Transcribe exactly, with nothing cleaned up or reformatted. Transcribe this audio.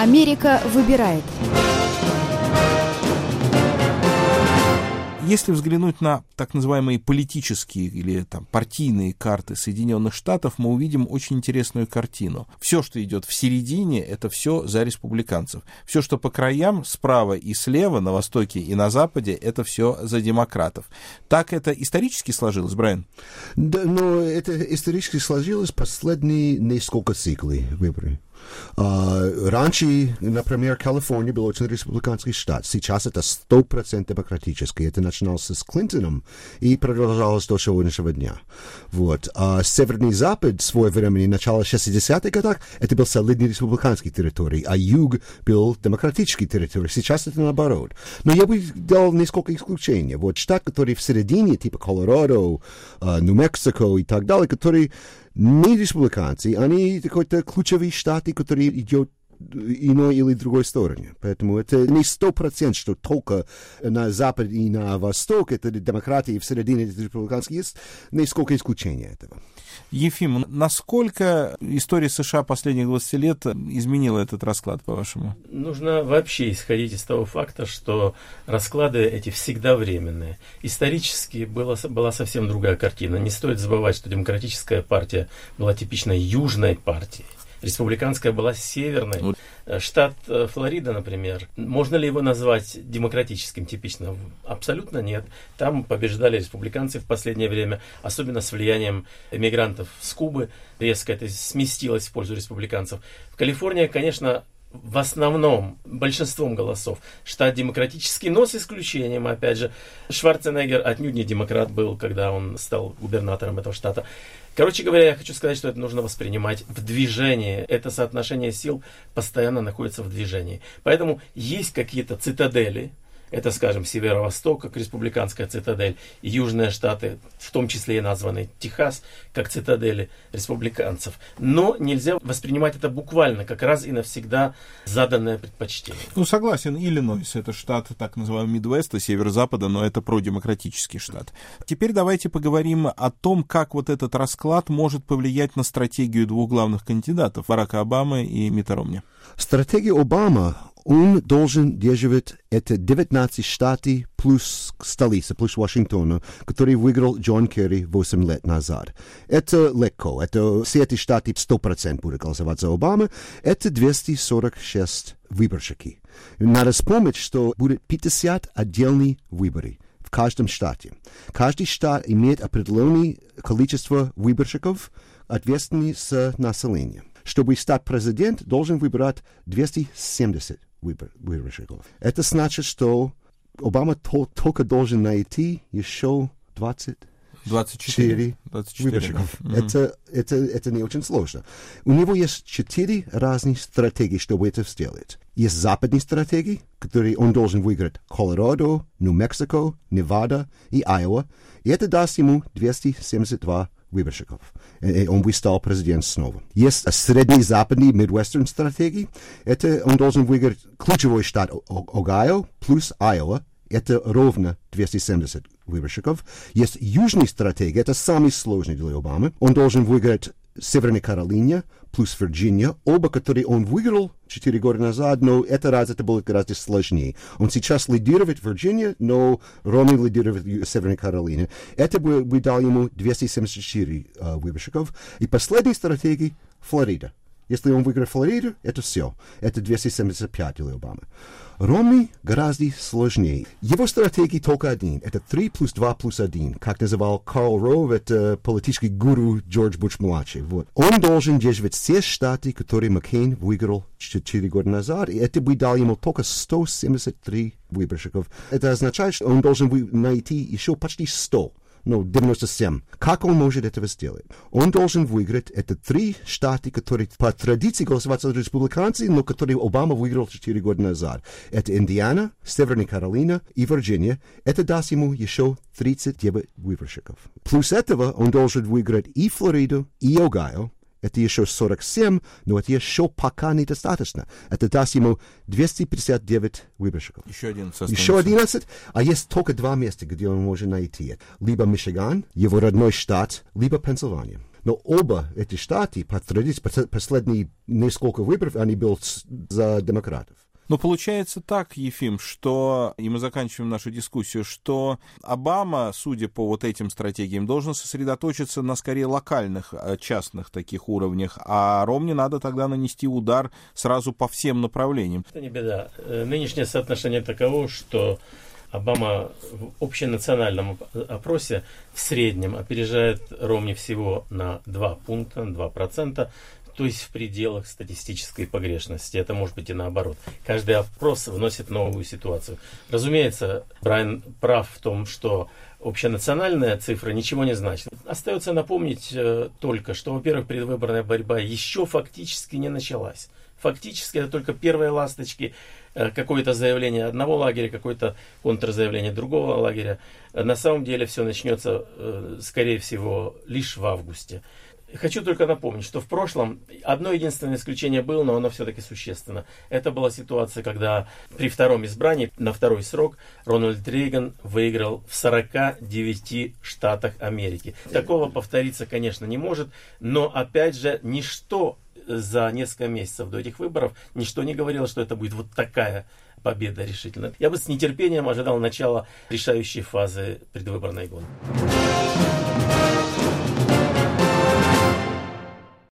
Америка выбирает. Если взглянуть на так называемые политические или там, партийные карты Соединенных Штатов, мы увидим очень интересную картину. Все, что идет в середине, это все за республиканцев. Все, что по краям, справа и слева, на востоке и на западе, это все за демократов. Так это исторически сложилось, Брайан? Да, но это исторически сложилось последние несколько циклов выборов. Uh, раньше, например, Калифорния был очень республиканский штат. Сейчас это сто процентов демократический. Это начиналось с Клинтоном и продолжалось до сегодняшнего дня. Вот. Uh, Северный Запад в свое время, начало шестидесятых годов, это был солидный республиканский территорий, а юг был демократический территорий. Сейчас это наоборот. Но я бы дал несколько исключений. Вот штат, который в середине, типа Колорадо, uh, Нью-Мексико и так далее, который не республиканцы, они какой-то ключевые штаты, которые идут иной или другой стороне. Поэтому это не сто процентов, что только на запад и на восток это демократия, и в середине это республиканские. Есть несколько исключений этого. Ефим, насколько история США последних двадцати лет изменила этот расклад, по-вашему? Нужно вообще исходить из того факта, что расклады эти всегда временные. Исторически была, была совсем другая картина. Не стоит забывать, что демократическая партия была типичной южной партией. Республиканская была северной. Штат Флорида, например, можно ли его назвать демократическим типично? Абсолютно нет. Там побеждали республиканцы в последнее время, особенно с влиянием эмигрантов с Кубы. Резко это сместилось в пользу республиканцев. В Калифорнии, конечно, в основном, большинством голосов, штат демократический, но с исключением, опять же, Шварценеггер отнюдь не демократ был, когда он стал губернатором этого штата. Короче говоря, я хочу сказать, что это нужно воспринимать в движении. Это соотношение сил постоянно находится в движении. Поэтому есть какие-то цитадели. Это, скажем, северо-восток, как республиканская цитадель, и южные штаты, в том числе и названный Техас, как цитадели республиканцев. Но нельзя воспринимать это буквально, как раз и навсегда заданное предпочтение. Ну, согласен, Иллинойс — это штат так называемого Мидвеста, северо-запада, но это продемократический штат. Теперь давайте поговорим о том, как вот этот расклад может повлиять на стратегию двух главных кандидатов, Барака Обамы и Митта Ромни. Стратегия Обамы, он должен держать это девятнадцать штатов плюс столица, плюс Вашингтона, который выиграл Джон Керри восемь лет назад. Это легко. Это все эти штаты сто процентов будут голосовать за Обаму. Это двести сорок шесть выборщики. Надо вспомнить, что будет пятьдесят отдельных выборов в каждом штате. Каждый штат имеет определенное количество выборщиков, ответственных с населением. Чтобы стать президентом, должен выбирать двести семьдесят выбор, выборщиков. Это значит, что Обама то, только должен найти еще двадцать четыре выборщиков. Да. Mm-hmm. Это, это, это не очень сложно. У него есть четыре разных стратегии, чтобы это сделать. Есть западные стратегии, которые он должен выиграть Колорадо, Нью-Мексико, Невада и Айова. И это даст ему двести семьдесят два выборщиков. И он бы стал президентом снова. Есть средний западный Midwestern стратегии. Это он должен выиграть ключевой штат Огайо плюс Айова. Это ровно двести семьдесят выборщиков. Есть южная стратегия. Это самый сложный для Обамы. Он должен выиграть Северная Каролина плюс Вирджиния, оба, которые он выиграл четыре года назад, но это раз это было гораздо сложнее. Он сейчас лидирует Вирджиния, но Ромни лидирует Северная Каролина. Это бы, бы дал ему двести семьдесят четыре uh, выборщиков. И последняя стратегия — Флорида. Если он выиграет Флориду, это все. Это двести семьдесят пять для Обамы. Ромни гораздо сложнее. Его стратегия только один. Это три плюс два плюс один. Как называл Карл Ров, это политический гуру Джордж Буш-младший. Вот. Он должен держать все штаты, которые Маккейн выиграл четыре года назад, и это бы дал ему только сто семьдесят три выборщиков. Это означает, что он должен найти еще почти сто. Ну, девяносто семь. Как он может этого сделать? Он должен выиграть это три штата, которые по традиции голосовать за республиканцы, но которые Обама выиграл четыре года назад. Это Индиана, Северная Каролина и Вирджиния. Это даст ему еще тридцать девять выборщиков. Плюс этого он должен выиграть и Флориду, и Огайо. Это еще сорок семь, но это еще пока недостаточно. Это даст ему двести пятьдесят девять выборщиков. Еще одиннадцать. Еще одиннадцать, а есть только два места, где он может найти. Либо Мичиган, его родной штат, либо Пенсильвания. Но оба эти штаты, по традиции, последние несколько выборов, они были за демократов. Но получается так, Ефим, что, и мы заканчиваем нашу дискуссию, что Обама, судя по вот этим стратегиям, должен сосредоточиться на скорее локальных, частных таких уровнях, а Ромни надо тогда нанести удар сразу по всем направлениям. Это не беда. Нынешнее соотношение таково, что Обама в общенациональном опросе в среднем опережает Ромни всего на два пункта, два процента, то есть в пределах статистической погрешности. Это может быть и наоборот. Каждый опрос вносит новую ситуацию. Разумеется, Брайан прав в том, что общенациональная цифра ничего не значит. Остается напомнить э, только, что, во-первых, предвыборная борьба еще фактически не началась. Фактически это только первые ласточки, э, какое-то заявление одного лагеря, какое-то контрзаявление другого лагеря. На самом деле все начнется, э, скорее всего, лишь в августе. Хочу только напомнить, что в прошлом одно единственное исключение было, но оно все-таки существенно. Это была ситуация, когда при втором избрании на второй срок Рональд Рейган выиграл в сорока девяти штатах Америки. Такого повториться, конечно, не может, но опять же ничто за несколько месяцев до этих выборов, ничто не говорило, что это будет вот такая победа решительная. Я бы с нетерпением ожидал начала решающей фазы предвыборной гонки.